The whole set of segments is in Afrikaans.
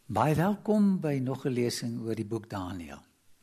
Baie welkom by nog 'n lesing oor die boek Daniël.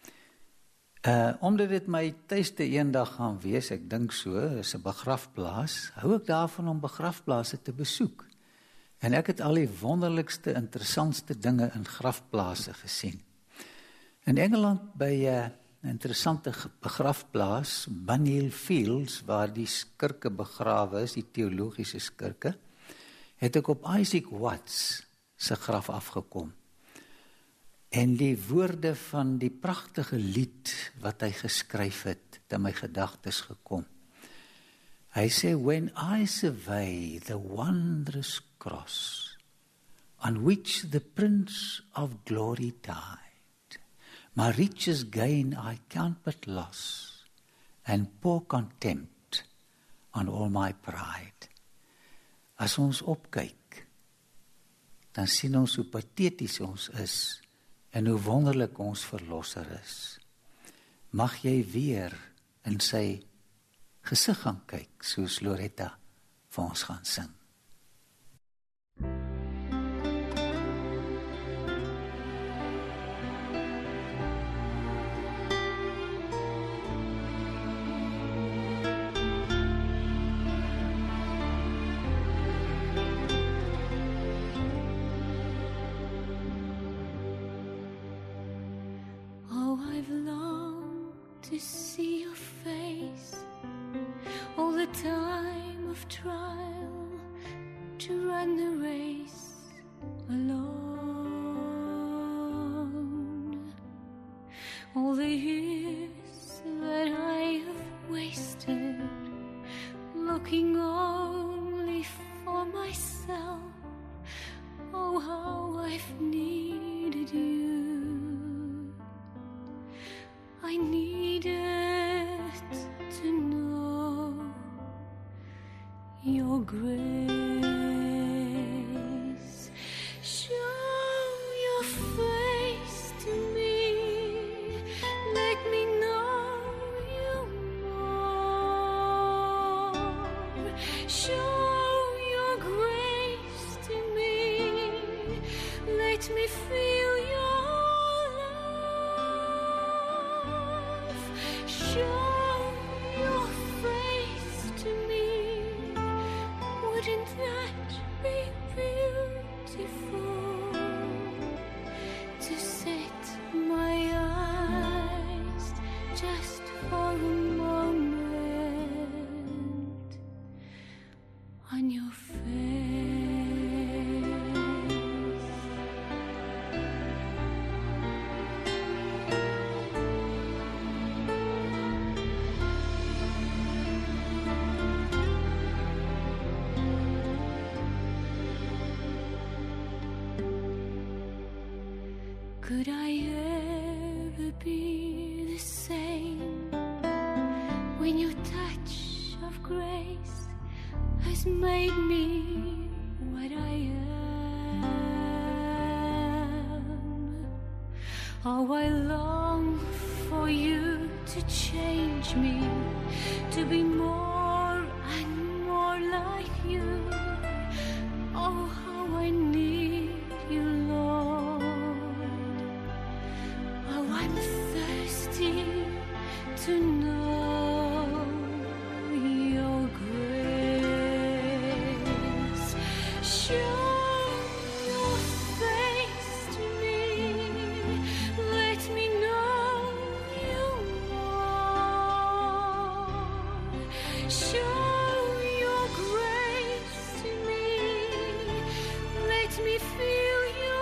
Omdat dit my tuiste eendag gaan wees, ek dink so, is 'n begrafplaas, hou ek daarvan om begrafplase te besoek. En ek het al die wonderlikste, interessantste dinge in grafplase gesien. In Engeland by 'n interessante begrafplaas, Bunhill Fields, waar die skurke begrawe is, die teologiese skurke, het ek op Isaac Watts se graf afgekom. En die woorde van die pragtige lied wat hy geskryf het in my gedagtes gekom. Hy sê, when I survey the wondrous cross on which the Prince of Glory died, my riches gain I count but loss, and pour contempt on all my pride. As ons opkyk, dan sien ons hoe pateties ons is, en hoe wonderlik ons verlosser is. Mag jy weer in sy gesig gaan kyk, soos Loretta vir ons gaan sing. To see your face, all the time of trial, to run the race alone. All the years that I have wasted, looking only for myself. Oh, how I've needed you. I needed to know your grace. Show your face to me. Let me know you more. Show your grace to me. Let me feel your show your face to me. Wouldn't that be beautiful? To set my eyes just for a moment on your face. Could I ever be the same when your touch of grace has made me what I am? Oh, I long for you to change me, to be more and more like you. Oh, how I need you, Lord. I'm thirsty to know your grace. Show your face to me. Let me know you more. Show your grace to me. Let me feel your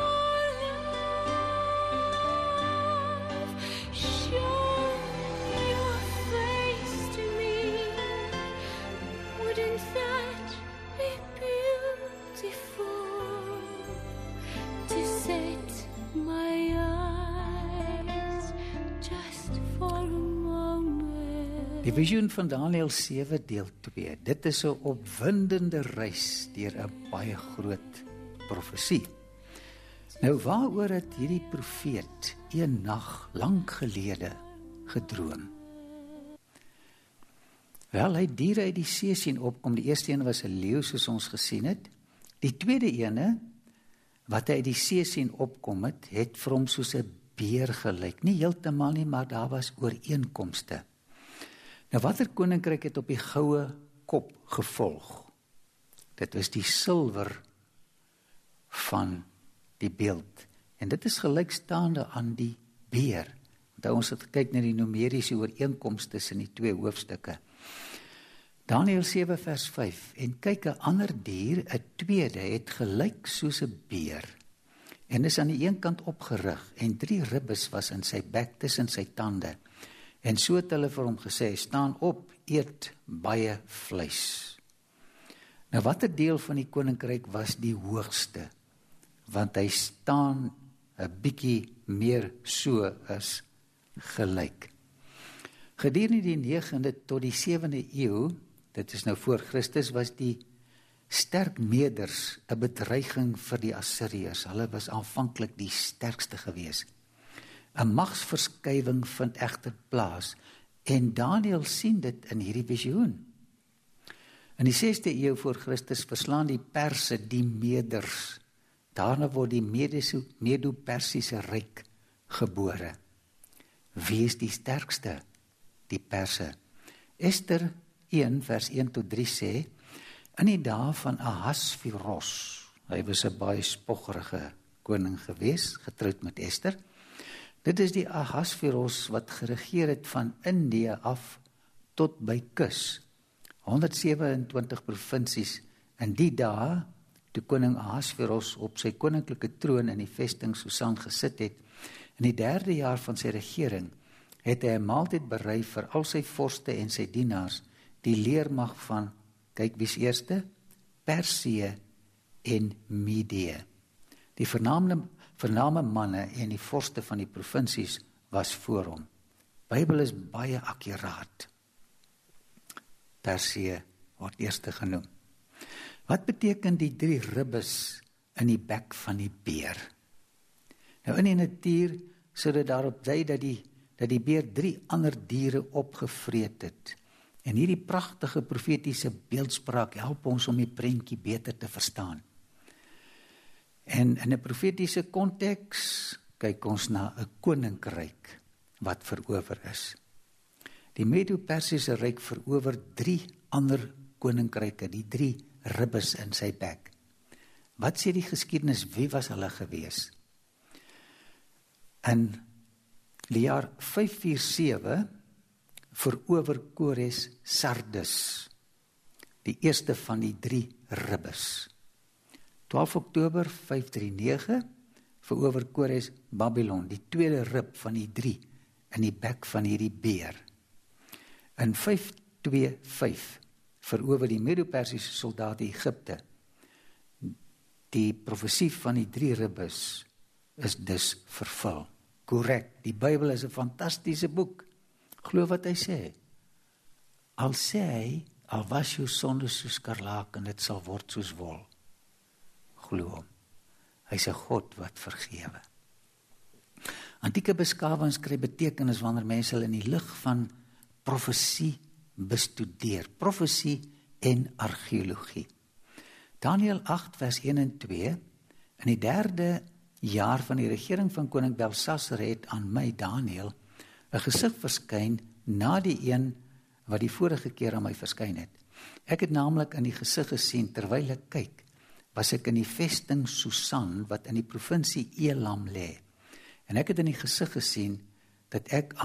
that be beautiful to set my eyes just for a moment. Die visioen van Daniël 7 deel 2. Dit is 'n opwindende reis deur 'n baie groot profesie. Nou waaroor het hierdie profeet een nag lank gelede gedroom? Wel, hy het diere uit die see sien opkom. Die eerste een was 'n leeu soos ons gesien het. Die tweede ene wat hy uit die see sien opkom het vir hom soos 'n beer gelyk. Nie heeltemal nie, maar daar was ooreenkomste. Nou watter koninkryk het op die goue kop gevolg? Dit was die silwer van die beeld. En dit is gelykstaande aan die beer. Want ons het gekyk na die numeriese ooreenkomste tussen die twee hoofstukke. Daniël 7 vers 5, en kyk, 'n ander dier, 'n tweede, het gelyk soos 'n beer, en is aan die een kant opgerig, en 3 ribbes was in sy bek tussen sy tande, en so het hulle vir hom gesê, staan op, eet baie vleis. Nou watter deel van die koninkryk was die hoogste? Want hy staan 'n bietjie meer so as gelyk. Gedurende die 9de tot die 7de eeu, dit is nou voor Christus, was die sterk Meders 'n bedreiging vir die Assiriërs. Hulle was aanvanklik die sterkste gewees. 'n Magsverskywing vind egter plaas, en Daniël sien dit in hierdie visioen. In die 6de eeu voor Christus verslaan die Perse die Meders. Daarna word die Medo-Persiese ryk gebore. Wie is die sterkste? Die Perse. Ester 1 vers 1 tot 3 sê, in die dae van Ahasveros, hy was 'n baie spoggerige koning gewees, getroud met Ester. Dit is die Ahasveros wat geregeer het van Indië af tot by Kus. 127 provinsies in die dae, toe koning Ahasveros op sy koninklike troon in die vesting Susan gesit het, in die 3de jaar van sy regering, het hy 'n maaltyd berei vir al sy vorste en sy dienaars, die leermag van, kyk wie's eerste, Persië en Medië. Die vername manne en die vorste van die provinsies was voor hom. Bybel is baie akkuraat. Persië word eerste genoem. Wat beteken die 3 ribbes in die bek van die beer? Nou in die natuur sou dit daarop dui dat die beer 3 ander diere opgevreet het. En hierdie pragtige profetiese beeldspraak help ons om die prentjie beter te verstaan. En in 'n profetiese konteks kyk ons na 'n koninkryk wat verower is. Die Medo-Persiese ryk verower 3 ander koninkryke, die 3 ribbes in sy bek. Wat sê die geskiedenis, wie was hulle gewees? In die jaar 547 verower Kores Sardis, die eerste van die 3 ribbes. 12 Oktober 539 verower Kores Babylon, die tweede rib van die 3 in die bek van hierdie beer. In 525 verower die Medo-Persiese soldate Egipte. Die profesie van die 3 ribbes is dus vervul. Korrek, die Bybel is 'n fantastiese boek. Glo wat hy sê. Al sê hy, al was jou sonde soos skarlaken, dit sal word soos wol. Glo hom. Hy's 'n God wat vergewe. Antieke beskawings kry betekenis wanneer mense hulle in die lig van profesie bestudeer. Profesie en argeologie. Daniël 8 vers 1 en 2, in die 3de jaar van die regering van koning Belsasar het aan my, Daniël, 'n gesig verskyn na die een wat die vorige keer aan my verskyn het. Ek het naamlik in die gesig gesien, terwyl ek kyk, was ek in die vesting Susan, wat in die provinsie Elam lê. En ek het in die gesig gesien, dat ek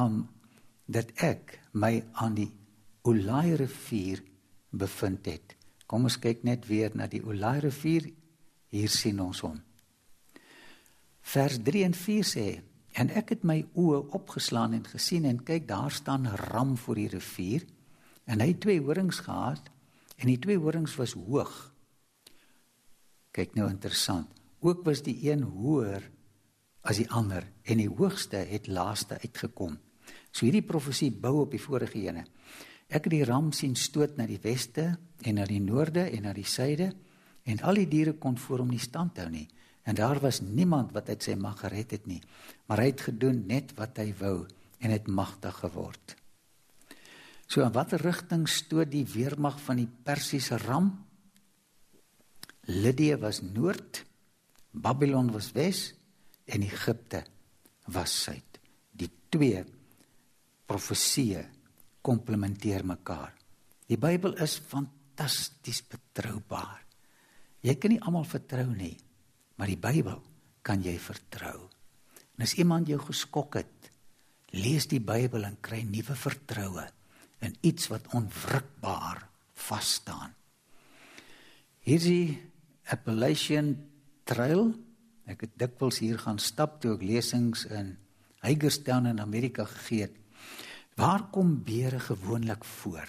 my aan die Ulai rivier bevind het. Kom ons kyk net weer na die Ulai rivier, hier sien ons hom. Vers 3 en 4 sê, en ek het my oë opgeslaan en gesien, en kyk, daar staan 'n ram voor die rivier, en hy het 2 horings gehad, en die 2 horings was hoog. Kyk nou interessant, ook was die een hoër as die ander, en die hoogste het laaste uitgekom. So hierdie profesie bou op die vorige ene. Ek het die ram sien stoot na die weste, en na die noorde, en na die suide, en al die diere kon voor hom nie stand hou nie, en daar was niemand wat uit sy mag gered het nie, maar hy het gedoen net wat hy wou, en het magtig geword. So in watter rigting stoot die weermag van die Persiese ram? Lydië was noord, Babylon was wes en Egipte was suid. Die twee profesieë komplementeer mekaar. Die Bybel is fantasties betroubaar. Jy kan nie almal vertrou nie, maar die Bybel kan jy vertrou. En as iemand jou geskok het, lees die Bybel en kry nuwe vertroue in iets wat onwrikbaar vas staan. Hier is die Appalachian Trail. Ek het dikwels hier gaan stap toe ek lesings in Hagerstown in Amerika gegee het. Waar kom beere gewoonlik voor?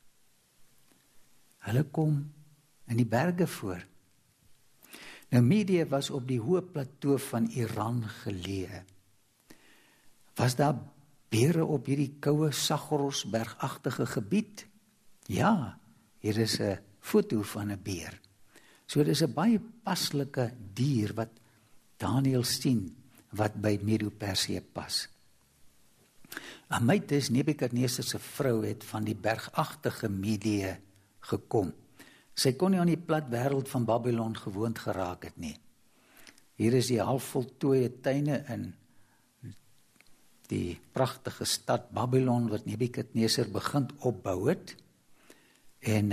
Hulle kom in die berge voor. Nou Media was op die hoë plateau van Iran geleë. Was daar beere op hierdie koue Sagorosbergagtige gebied? Ja, hier is 'n foto van 'n beer. So dis 'n baie paslike dier wat Daniël sien, wat by Medo-Persië pas. Amytis, Nebukadneser se vrou, het van die bergagtige Medië gekom. Sy kon nie aan die plat wêreld van Babylon gewoond geraak het nie. Hier is die halfvoltooide tuine in die pragtige stad Babylon wat Nebukadneser begin opbou het. En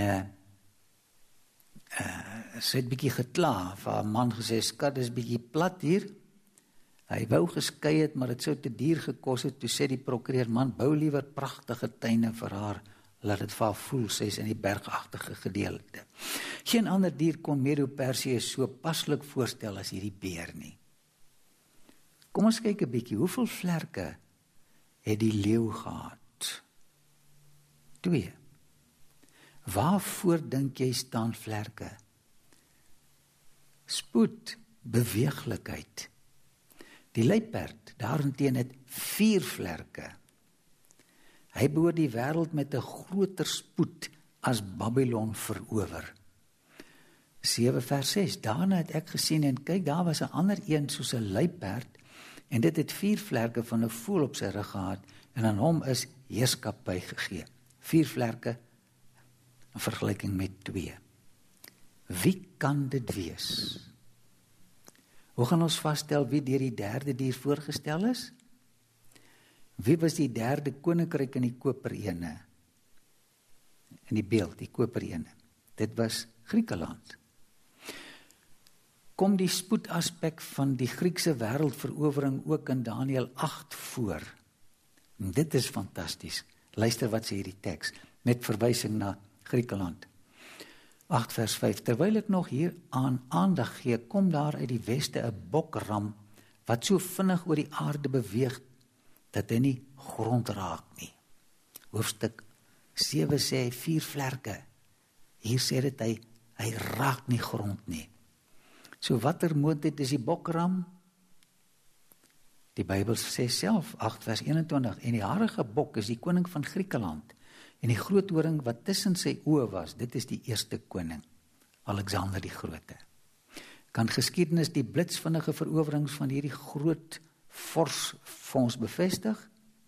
sy het bietjie gekla, vir haar man gesê, skat, dis bietjie plat hier. Hy wou geskei het, maar dit sou te duur gekos het. Toe sê die prokureur, man, bou liewer pragtige tuine vir haar, laat dit vir haar voel, sy is in die bergagtige gedeelte. Geen ander dier kon Medo-Persië so paslik voorstel as hierdie beer nie. Kom ons kyk 'n bietjie, hoeveel vlerke het die leeu gehad? 2. Waarvoor dink jy staan vlerke? Spoed, beweeglikheid. Die luiperd daarenteen het 4 vlerke. Hy behoort die wêreld met 'n groter spoed as Babylon verower. 7 vers 6, daarna het ek gesien en kyk, daar was 'n ander een soos 'n luiperd en dit het 4 vlerke van 'n voël op sy rug gehad en aan hom is heerskappy gegee. 4 vlerke in vergelyking met 2. Wie kan dit wees? Hoe gaan ons vasstel wie deur die derde dier voorgestel is? Wie was die derde koninkryk in die koperene? In die beeld, die koperene. Dit was Griekeland. Kom die spoedaspek van die Griekse wêreldverowering ook in Daniël 8 voor. En dit is fantasties. Luister wat sê hierdie teks, met verwysing na Griekeland. 8 vers 5, terwyl ek nog hier aan aandag gee, kom daar uit die weste 'n bokram, wat so vinnig oor die aarde beweeg, dat hy nie grond raak nie. Hoofstuk 7 sê 4 vlerke. Hier sê dit hy raak nie grond nie. So watter moondheid is die bokram? Die Bybel sê self, 8 vers 21, en die harige bok is die koning van Griekeland, en die groot horing wat tussen sy oë was, dit is die eerste koning, Alexander die Grote. Kan geskiedenis die blitsvinnige verowerings van hierdie groot vors vir ons bevestig?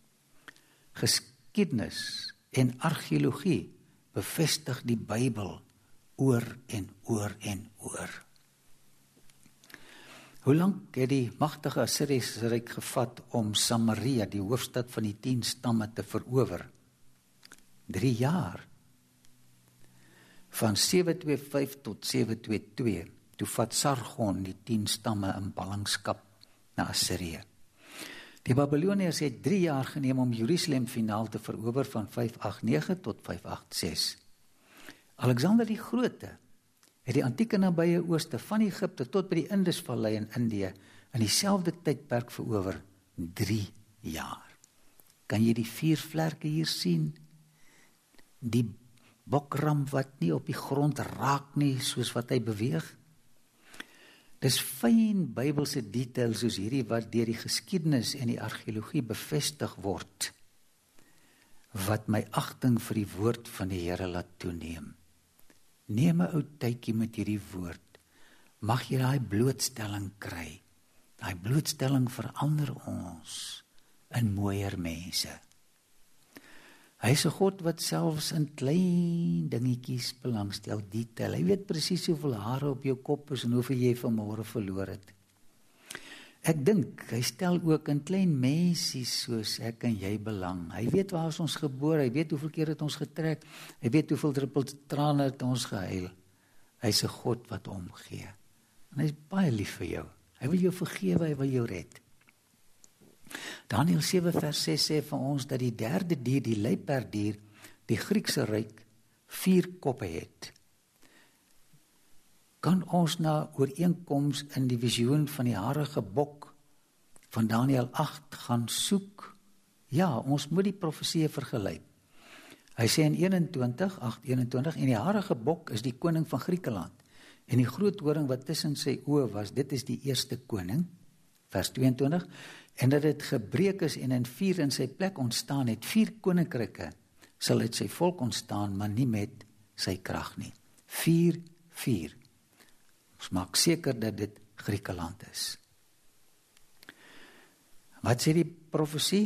Geskiedenis en argeologie bevestig die Bybel oor en oor en oor. Hoe lank het die magtige Assiriese ryk gevat om Samaria, die hoofstad van die 10 stamme, te verower? 3 jaar. Van 725 tot 722, toe vat Sargon die 10 stamme in ballingskap na Assirië. Die Babyloniërs het 3 jaar geneem om Jerusalem finaal te verower van 589 tot 586. Alexander die Grote het die antieke nabye ooste van Egipte tot by die Indusvallei in Indië in dieselfde tydperk verower, 3 jaar. Kan jy die 4 vlerke hier sien? Die bokram wat nie op die grond raak nie, soos wat hy beweeg. Dis fyn Bybelse details soos hierdie wat deur die geskiedenis en die argeologie bevestig word, wat my agting vir die woord van die Here laat toeneem. Neem 'n ou tydjie met hierdie woord. Mag jy daai blootstelling kry. Daai blootstelling verander ons in mooier mense. Hy is 'n God wat selfs in klein dingetjies belangstel, detail. Hy weet presies hoeveel hare op jou kop is en hoeveel jy vanmôre verloor het. Ek dink, hy stel ook in klein mensies soos ek en jy belang. Hy weet waar is ons gebore, hy weet hoeveel keer het ons getrek, hy weet hoeveel druppels trane het ons gehuil. Hy is 'n God wat omgee. En hy is baie lief vir jou. Hy wil jou vergewe, hy wil jou red. Daniël 7 vers 6 sê vir ons dat die derde dier, die luiperdier, die Griekse ryk, 4 koppe het. Kan ons na ooreenkoms in die visioen van die harige bok van Daniël 8 gaan soek? Ja, ons moet die profeseë vergelyk. Hy sê in 8:21, en die harige bok is die koning van Griekeland, en die groot horing wat tussen sy oë was, dit is die eerste koning, vers 22, en dat dit gebreek is en in 4 in sy plek ontstaan het, 4 koninkryke sal uit sy volk ontstaan, maar nie met sy krag nie. 4. Ons maak seker dat dit Griekeland is. Wat sê die profesie?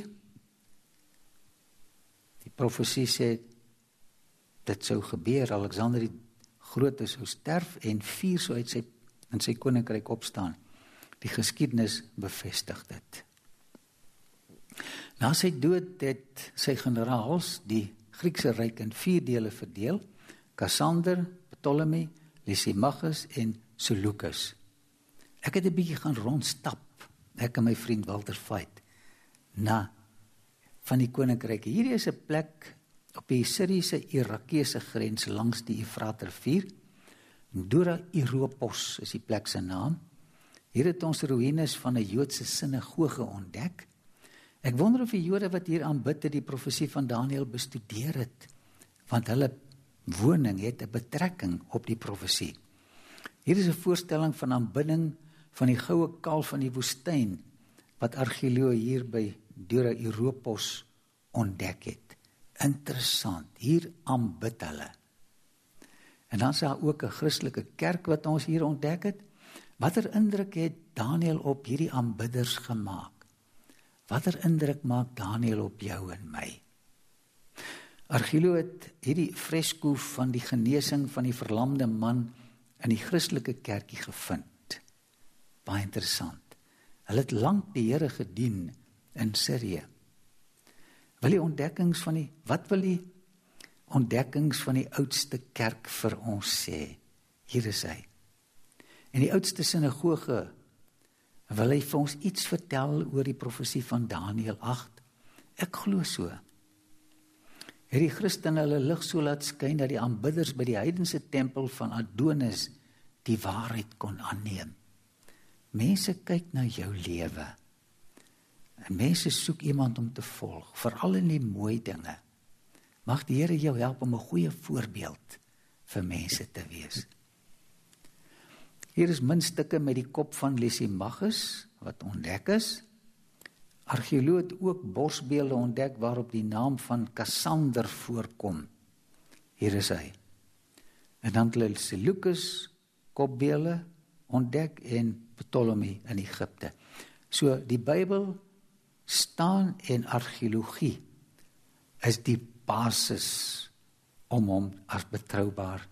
Die profesie sê, dit sou gebeur, Alexander die Grote sou sterf en 4 sou in sy koninkryk opstaan. Die geskiedenis bevestig dit. Na sy dood het sy generaals die Griekse ryk in 4 dele verdeel, Cassander, Ptolemy, Lysimachus en Seleucus. Ek het 'n bietjie gaan rondstap, ek en my vriend Walter Veit, van die koninkryke. Hierdie is 'n plek op die Syriese-Irakese grens langs die Efraat-rivier. Dura Europos is die plek se naam. Hier het ons ruïnes van 'n Joodse sinagoge ontdek. Ek wonder of die Jode wat hier aanbid het die profesie van Daniël bestudeer het, want hulle woning het 'n betrekking op die profesie. Hier is 'n voorstelling van aanbidding van die goue kalf van die woestyn, wat argeoloë hier by Dura Europos ontdek het. Interessant, hier aanbid hulle. En dan is daar ook 'n Christelike kerk wat ons hier ontdek het. Watter indruk het Daniël op hierdie aanbidders gemaak? Watter indruk maak Daniël op jou en my? Argeoloë het hierdie fresko van die genesing van die verlamde man in die Christelike kerkie gevind. Baie interessant. Hulle het lank die Here gedien in Sirië. Wat wil die ontdekkings van die oudste kerk vir ons sê? Hier is hy. In die oudste sinagoge wil hy vir ons iets vertel oor die profesie van Daniël 8. Ek glo so. Het die Christene hulle lig so laat skyn dat die aanbidders by die heidense tempel van Adonis die waarheid kon aanneem. Mense kyk na jou lewe. En mense soek iemand om te volg, veral in die mooi dinge. Mag die Here jou help om 'n goeie voorbeeld vir mense te wees. Hier is muntstukke met die kop van Lysimachus wat ontdek is. Argeoloë het ook borsbeelde ontdek waarop die naam van Cassander voorkom. Hier is hy. En dan het Seleucus kopbeelde ontdek en Ptolemy in Egipte. So die Bybel staan en argeologie is die basis om hom as betroubaar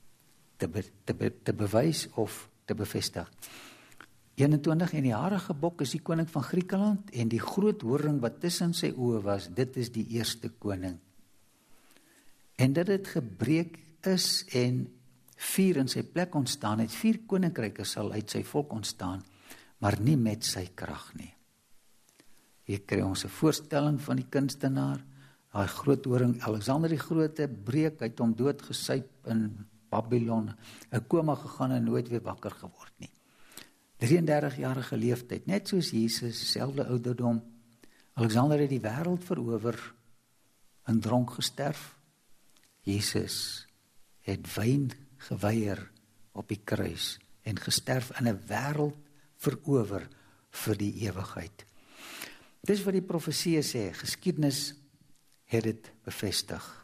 te bewys of te bevestig. 21 en die harige bok is die koning van Griekeland en die groot horing wat tussen sy oë was, dit is die eerste koning. En dat dit gebreek is en 4 in sy plek ontstaan het, 4 koninkryke sal uit sy volk ontstaan, maar nie met sy krag nie. Hier kry ons 'n voorstelling van die kunstenaar, daai groot horing, Alexander die Grote, breek, hy het hom doodgesuip in Babylon, 'n koma gegaan en nooit weer wakker geword nie. 33-jarige leeftyd, net soos Jesus, selfde ouderdom. Alexander het die wêreld verower, in dronk gesterf. Jesus het wyn geweier op die kruis en gesterf in 'n wêreld verower vir die ewigheid. Dis wat die profesie sê, geskiedenis het dit bevestig.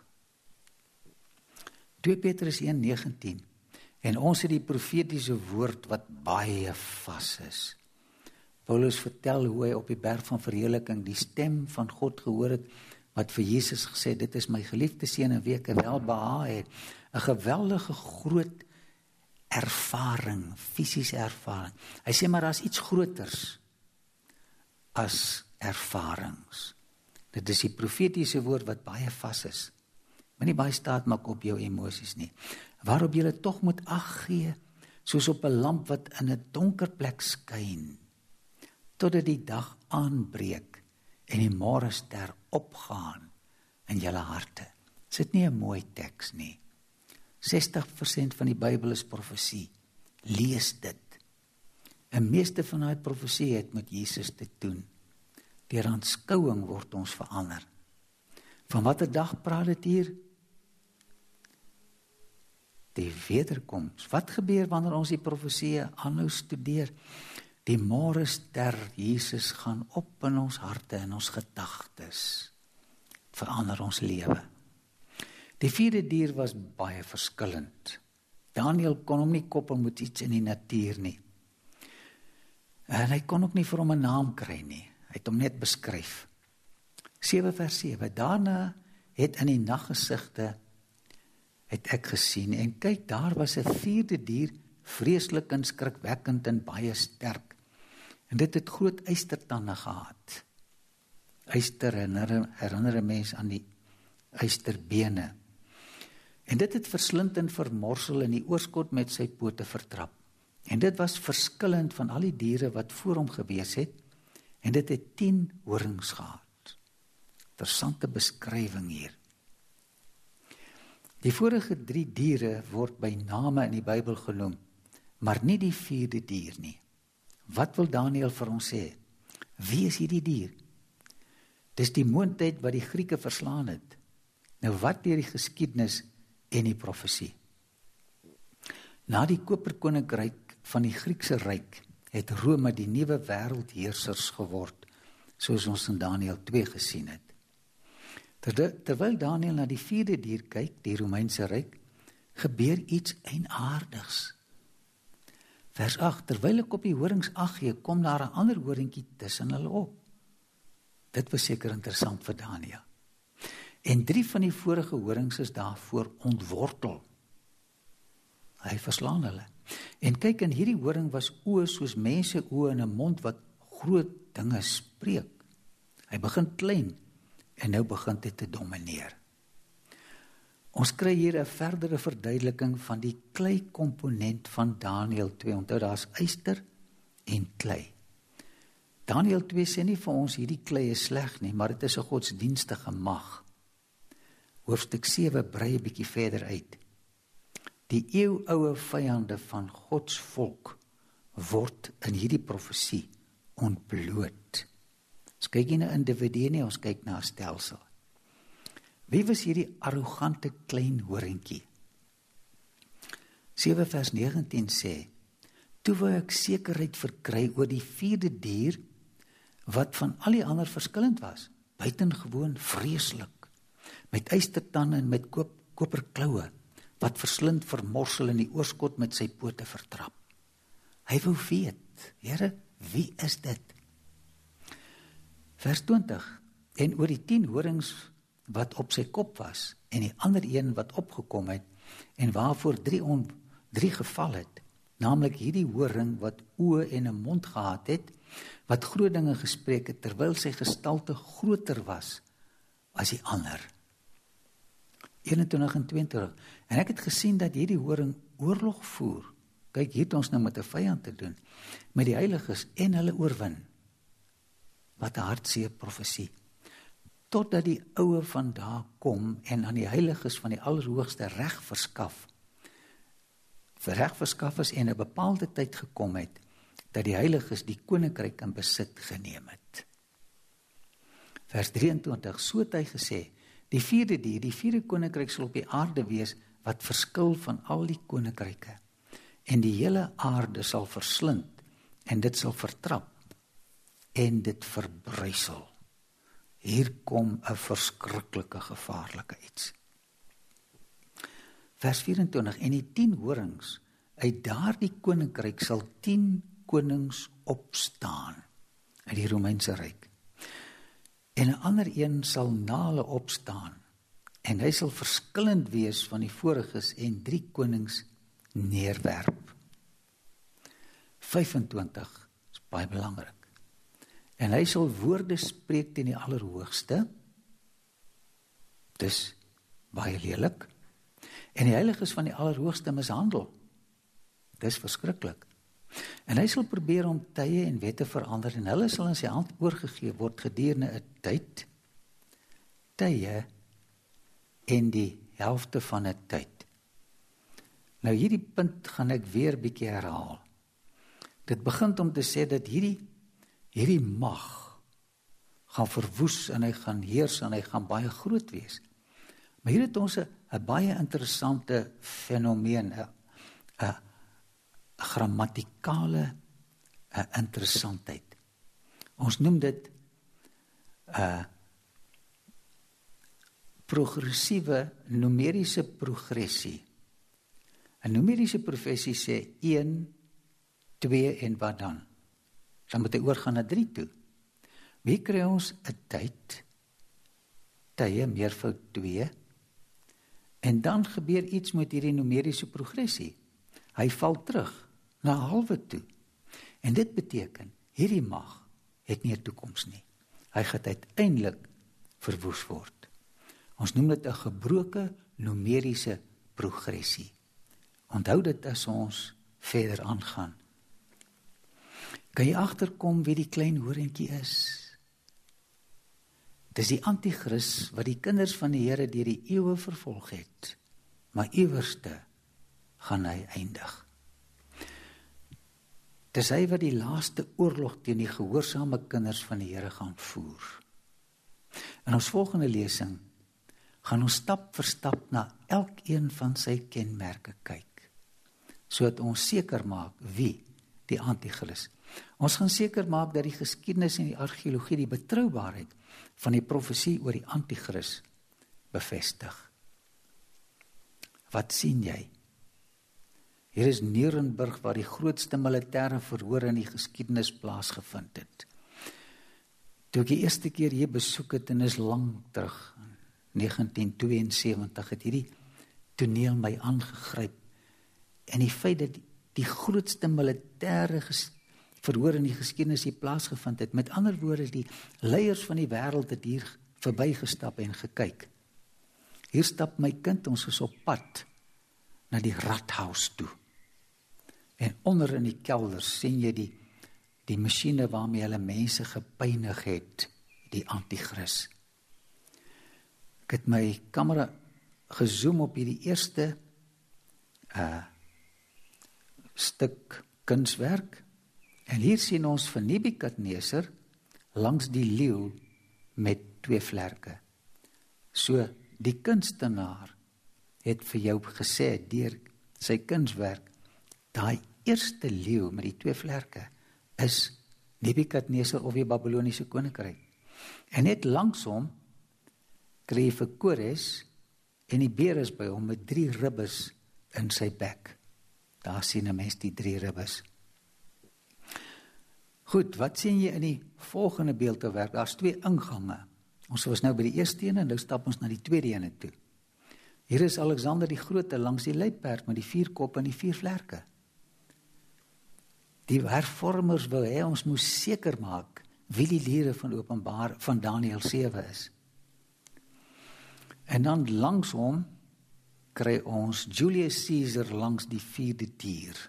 2 Petrus 1:19 en ons het die profetiese woord wat baie vas is. Paulus vertel hoe hy op die berg van verheerliking die stem van God gehoor het wat vir Jesus gesê, dit is my geliefde seun in wie ek welbehae het. 'n geweldige groot ervaring, fisiese ervaring. Hy sê maar daar's iets groters as ervarings. Dit is die profetiese woord wat baie vas is. Moenie baie staat maak op jou emosies nie. Waarop jy tog moet ag gee, soos op 'n lamp wat in 'n donker plek skyn, totdat die dag aanbreek en die môrester opgaan in julle harte. Is dit nie 'n mooi teks nie? 60% van die Bybel is profesie. Lees dit. En meeste van daai profesie het met Jesus te doen. Deur aanskouing word ons verander. Van watter dag praat dit hier? Die wederkoms. Wat gebeur wanneer ons die profesieë aanhou studeer? Die môrester Jesus gaan op in ons harte en ons gedagtes. Verander ons lewe. Die vierde dier was baie verskillend. Daniël kon hom nie koppel met iets in die natuur nie. En hy kon ook nie vir hom 'n naam kry nie. Hy het hom net beskryf. 7 vers 7. Daarna het in die naggesigte het ek gesien en kyk, daar was 'n vierde dier, vreeslik en skrikwekkend en baie sterk. En dit het groot eystertande gehad. Eyster herinner 'n mens aan die eysterbene. En dit het verslind en vermorsel en die oorskot met sy pote vertrap. En dit was verskillend van al die diere wat voor hom gewees het, en dit het 10 horings gehad. Interessante beskrywing hier. Die vorige 3 diere word by name in die Bybel genoem, maar nie die vierde dier nie. Wat wil Daniël vir ons sê? Wie is hierdie dier? Dis die moondheid wat die Grieke verslaan het. Nou wat deur die geskiedenis en die profesie? Na die koperkoninkryk van die Griekse ryk het Rome die nuwe wêreldheersers geword, soos ons in Daniël 2 gesien het. Terwyl Daniël na die vierde dier kyk, die Romeinse ryk, gebeur iets eienaardigs. Vers 8, terwyl ek op die horings ag gee, kom daar 'n ander horingkie tussen hulle op. Dit was seker interessant vir Daniël. En 3 van die vorige horings is daarvoor ontwortel. Hy verslaan hulle. En kyk, in hierdie horing was oë soos mense oë en 'n mond wat groot dinge spreek. Hy begin klein en nou begin dit te domineer. Ons kry hier 'n verdere verduideliking van die klei-komponent van Daniël 2. Onthou, daar's yster en klei. Daniël 2 sê nie vir ons hierdie klei is sleg nie, maar dit is 'n godsdienstige mag. Hoofstuk 7 brei 'n bietjie verder uit. Die eeuoue vyande van Gods volk word in hierdie profesie ontbloot. Ons kyk nie na individue nie, ons kyk na 'n stelsel. Wie was hierdie arrogante klein horingkie? 7 vers 19 sê, toe wou ek sekerheid verkry oor die vierde dier, wat van al die ander verskillend was, buitengewoon vreeslik, met eystertande en met koperkloue, wat verslind, vermorsel en die oorskot met sy pote vertrap. Hy wou weet, Here, wie is dit? Vers 20, en oor die 10 horings wat op sy kop was, en die ander een wat opgekom het, en waarvoor 3 geval het, naamlik hierdie horing wat oë en 'n mond gehad het, wat groot dinge gespreek het, terwyl sy gestalte groter was as die ander. 21 en 22, en ek het gesien dat hierdie horing oorlog voer. Kyk, hier het ons nou met 'n vyand te doen, met die heiliges en hulle oorwin. Wat 'n hartseer profesie. Totdat die oue van daar kom en aan die heiliges van die Allerhoogste reg verskaf is en 'n bepaalde tyd gekom het, dat die heiliges die koninkryk in besit geneem het. Vers 23, so het hy gesê, die vierde koninkryk sal op die aarde wees, wat verskil van al die koninkryke, en die hele aarde sal verslind, en dit sal vertrap, en dit verbruisel. Hier kom 'n verskriklike, gevaarlike iets. Vers 24, en die 10 horings, uit daardie koninkryk sal 10 konings opstaan, uit die Romeinse ryk. en 'n ander een sal na hulle opstaan, en hy sal verskillend wees van die voriges en 3 konings neerwerp. 25 is baie belangrik. En hy sal woorde spreek teen die Allerhoogste, dis baie lelik, en die heiliges van die Allerhoogste mishandel, dis verskriklik. En hy sal probeer om tye en wette verander, en hulle sal in sy hand oorgegee word gedurende 'n tyd, tye en die helfte van 'n tyd. Nou hierdie punt gaan ek weer bietjie herhaal. Dit begin om te sê dat hierdie mag gaan verwoes en hy gaan heers en hy gaan baie groot wees. Maar hier het ons 'n baie interessante fenomeen, 'n grammatikale interessantheid. Ons noem dit progressiewe numeriese progressie. 'n Numeriese progressie sê 1, 2 en wat dan? Dan moet hy oorgaan na 3 toe. Wie kry ons 'n tye, meervoud 2, en dan gebeur iets met hierdie numeriese progressie. Hy val terug na 'n halwe toe. En dit beteken, hierdie mag het nie 'n toekoms nie. Hy gaan uiteindelik verwoes word. Ons noem dit 'n gebroke numeriese progressie. Onthou dit as ons verder aangaan. Kan jy agterkom wie die klein horentjie is? Dis die anti-kris wat die kinders van die Here deur die eeue vervolg het, maar iewerste gaan hy eindig. Dis hy wat die laaste oorlog teen die gehoorsame kinders van die Here gaan voer. In ons volgende lesing gaan ons stap vir stap na elkeen van sy kenmerke kyk, sodat ons seker maak wie die anti-kris. Ons gaan seker maak dat die geskiedenis en die argeologie die betroubaarheid van die profesie oor die anti-kris bevestig. Wat sien jy? Hier is Nuremberg waar die grootste militêre verhoor in die geskiedenis plaasgevind het. Toe ek die eerste keer hier besoek het, en is lang terug, 1972, het hierdie toneel my aangegryp. En die feit dat die grootste militêre verhoor in die geskiedenis hier plaasgevind het, met ander woorde, die leiers van die wêreld het hier verbygestap en gekyk. Hier stap my kind, ons is op pad na die Rathaus toe. En onder in die kelders sien jy die masjiene waarmee hulle mense gepynig het, die anti-kris. Ek het my kamera gezoom op hierdie eerste stuk kunswerk, en hier sien ons vir Nebukadneser langs die leeu met 2 vlerke. So, die kunstenaar het vir jou gesê deur sy kunswerk, daai eerste leeu met die 2 vlerke is Nebukadneser of die Babyloniese koninkryk. En net langs hom kry jy vir Kores, en die beer is by hom met 3 ribbes in sy bek. Daar sien 'n mens die 3 ribbes. Goed, wat sien jy in die volgende beeldhouwerk? Daar's 2 ingange. Ons was nou by die eerste een en nou stap ons na die tweede ene toe. Hier is Alexander die Grote langs die leiperk met die 4 koppe en die 4 vlerke. Die hervormers wou hê ons moes seker maak wie die lere van Daniël 7 is. En dan langs hom kry ons Julius Caesar langs die 4de dier.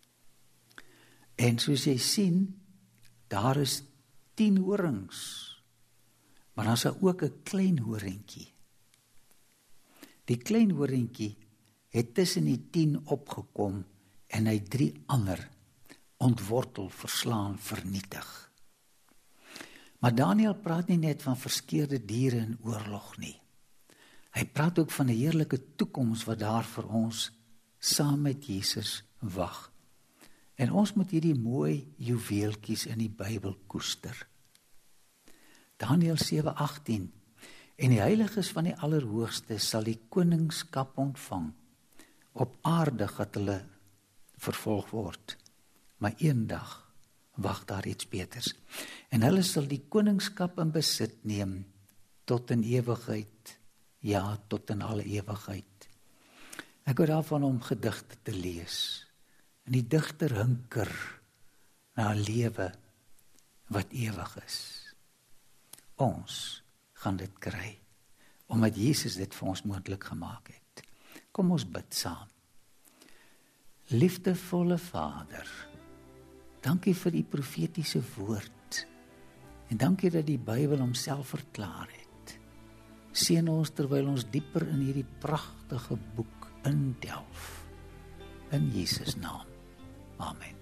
En soos jy sien, daar is 10 horings, maar dan is daar ook 'n klein horentjie. Die klein horentjie het tussen die 10 opgekom en hy 3 ander ontwortel, verslaan, vernietig. Maar Daniël praat nie net van verskeurde diere in oorlog nie. Hy praat ook van 'n heerlike toekoms wat daar vir ons saam met Jesus wag. En ons moet hierdie mooi juweeltjies in die Bybel koester. Daniël 7:18 En die heiliges van die Allerhoogste sal die koningskap ontvang. Op aarde gaan hulle vervolg word, maar eendag wag daar iets beters. En hulle sal die koningskap in besit neem tot in ewigheid, ja, tot in alle ewigheid. Ek hou daarvan om gedigte te lees. En die digter hunker na 'n lewe wat ewig is. Ons gaan dit kry, omdat Jesus dit vir ons moontlik gemaak het. Kom ons bid saam. Liefdevolle Vader, dankie vir die profetiese woord, en dankie dat die Bybel homself verklaar het. Seën ons terwyl ons dieper in hierdie pragtige boek indelf. In Jesus' naam. Amen.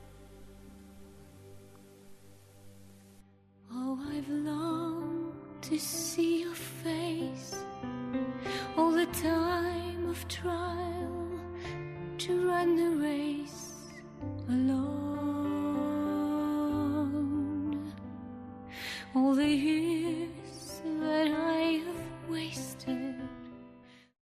Oh, I've longed to see your face all the time of trial, to run the race alone.